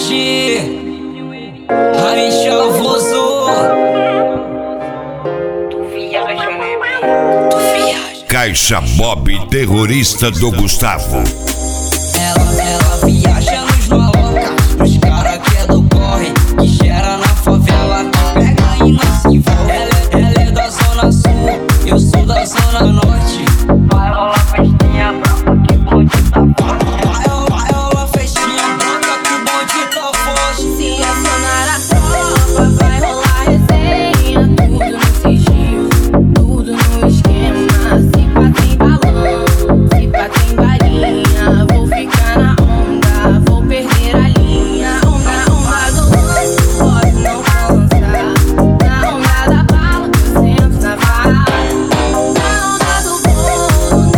Aí chavoso. Tu viaja, né? Tu viaja. Caixa Bob Terrorista do Gustavo. Ela viaja nos maloca, nos cara que é do corre, que gera na favela, que pega e não se envolve. Ela é da zona sul, eu sou da zona norte. Vai rolar festinha brava que o bonde tá forte. Vai rolar festinha branca que o bonde tá forte. Se acionar a tropa, vai rolar resenha. Tudo no sigilo, tudo no esquema. Se pá tem balão, se pá tem balinha. Vou ficar na onda, vou perder a linha. Onda do lance, pode não cansar. Na onda da bala, que eu sento na vara. Na onda do bolo,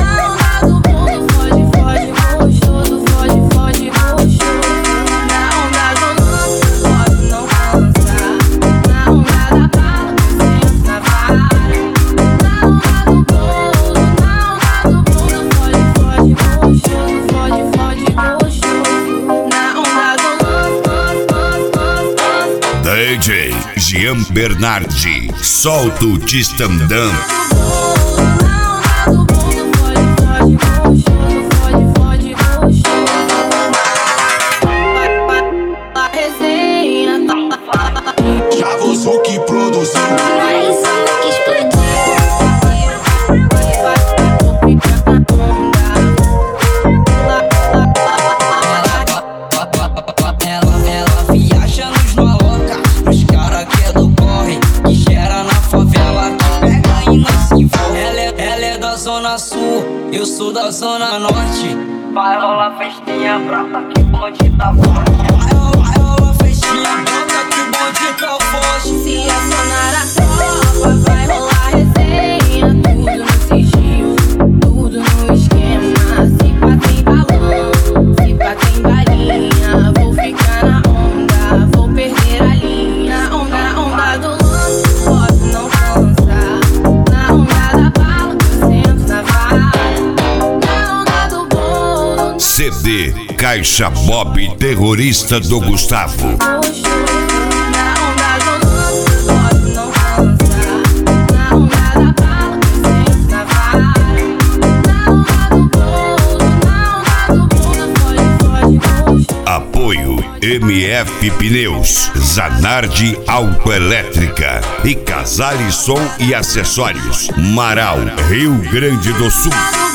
foge, gostoso, foge, gostoso. Na onda do lance, pode não cansar. Na onda da bala, que eu sento na vara. Na onda do bolo, foge, gostoso, na onda do lance. DJ Jean Bernardi, solta o Tistandam. Chavoso que produziu. Ela viaja nos maloca, nos cara que é do corre, que gera na favela, que pega e não se envolve. Ela é da zona sul, eu sou da zona norte. Vai rolar festinha brava que o bonde tá forte. Vai rolar festinha branca que o bonde tá forte. Se acionar a tropa, vai rolar resenha. Tudo no sigilo, tudo no esquema. Se pá tem balão, se pá tem balinha. Vou ficar na onda, vou perder a linha. Onda do lance, pode não cansar. Na onda da bala, que eu sento na vara. Na onda do bolo, CD Caixa Bob Terrorista do Gustavo. na onda do lance, pode não cansar. Na onda da bala, que eu sento na vara. Na onda do bolo, foge, gostoso. Apoio MF Pneus, Zanardi Autoelétrica e Casale Som e Acessórios, Marau, Rio Grande do Sul.